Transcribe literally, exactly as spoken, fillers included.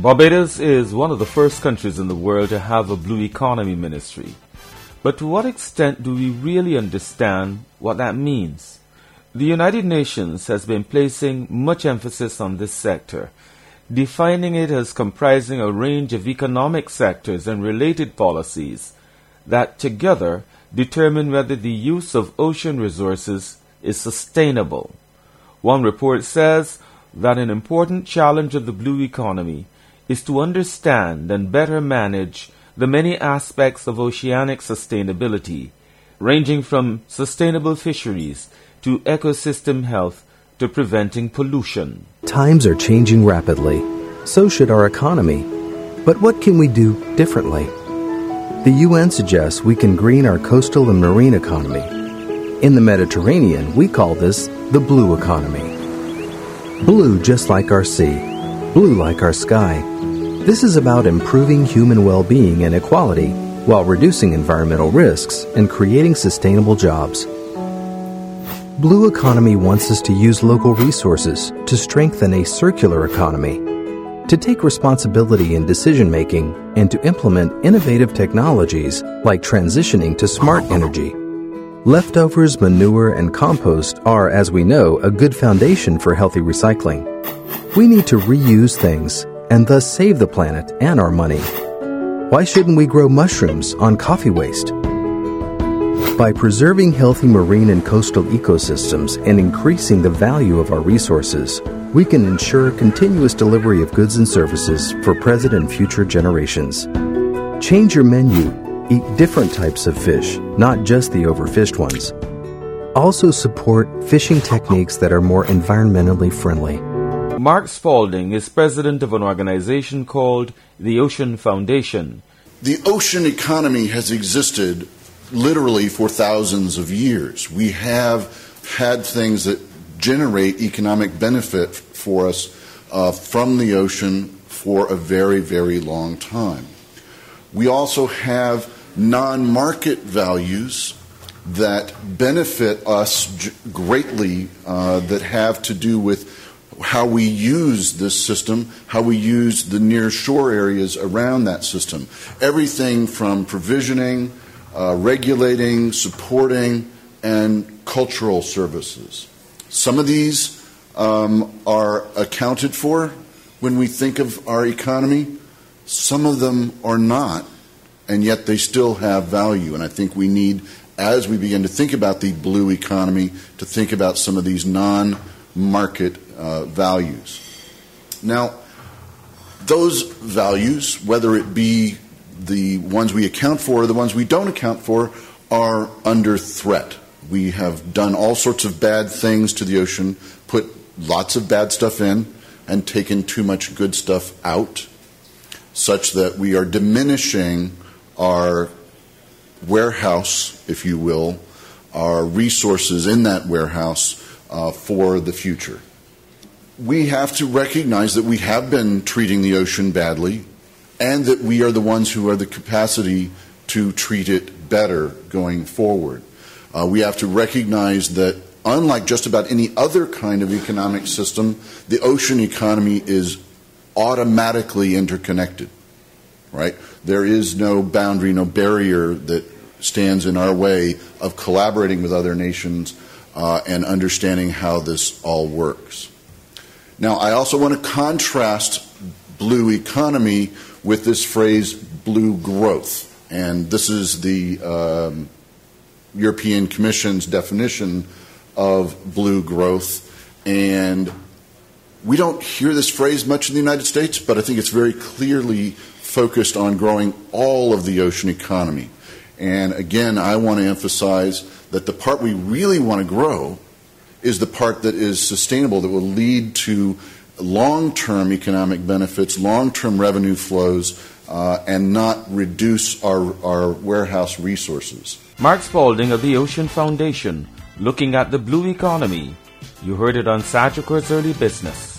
Barbados is one of the first countries in the world to have a blue economy ministry. But to what extent do we really understand what that means? The United Nations has been placing much emphasis on this sector, defining it as comprising a range of economic sectors and related policies that together determine whether the use of ocean resources is sustainable. One report says that an important challenge of the blue economy is to understand and better manage the many aspects of oceanic sustainability, ranging from sustainable fisheries to ecosystem health to preventing pollution. Times are changing rapidly. So should our economy. But what can we do differently? The U N suggests we can green our coastal and marine economy. In the Mediterranean, we call this the blue economy. Blue just like our sea, blue like our sky. This is about improving human well-being and equality while reducing environmental risks and creating sustainable jobs. Blue Economy wants us to use local resources to strengthen a circular economy, to take responsibility in decision-making, and to implement innovative technologies like transitioning to smart energy. Leftovers, manure, and compost are, as we know, a good foundation for healthy recycling. We need to reuse things and thus save the planet and our money. Why shouldn't we grow mushrooms on coffee waste? By preserving healthy marine and coastal ecosystems and increasing the value of our resources, we can ensure continuous delivery of goods and services for present and future generations. Change your menu. Eat different types of fish, not just the overfished ones. Also support fishing techniques that are more environmentally friendly. Mark Spalding is president of an organization called the Ocean Foundation. The ocean economy has existed literally for thousands of years. We have had things that generate economic benefit for us uh, from the ocean for a very, very long time. We also have non-market values that benefit us g- greatly uh, that have to do with how we use this system, how we use the near shore areas around that system. Everything from provisioning, uh, regulating, supporting, and cultural services. Some of these um, are accounted for when we think of our economy. Some of them are not, and yet they still have value. And I think we need, as we begin to think about the blue economy, to think about some of these non-market Uh, values. Now, those values, whether it be the ones we account for or the ones we don't account for, are under threat. We have done all sorts of bad things to the ocean, put lots of bad stuff in, and taken too much good stuff out, such that we are diminishing our warehouse, if you will, our resources in that warehouse uh, for the future. We have to recognize that we have been treating the ocean badly and that we are the ones who have the capacity to treat it better going forward. Uh, we have to recognize that unlike just about any other kind of economic system, the ocean economy is automatically interconnected, right? There is no boundary, no barrier that stands in our way of collaborating with other nations uh, and understanding how this all works. Now, I also want to contrast blue economy with this phrase, blue growth. And this is the um, European Commission's definition of blue growth. And we don't hear this phrase much in the United States, but I think it's very clearly focused on growing all of the ocean economy. And again, I want to emphasize that the part we really want to grow is the part that is sustainable, that will lead to long-term economic benefits, long-term revenue flows, uh, and not reduce our, our warehouse resources. Mark Spalding of the Ocean Foundation, looking at the blue economy. You heard it on Sagicor Early Business.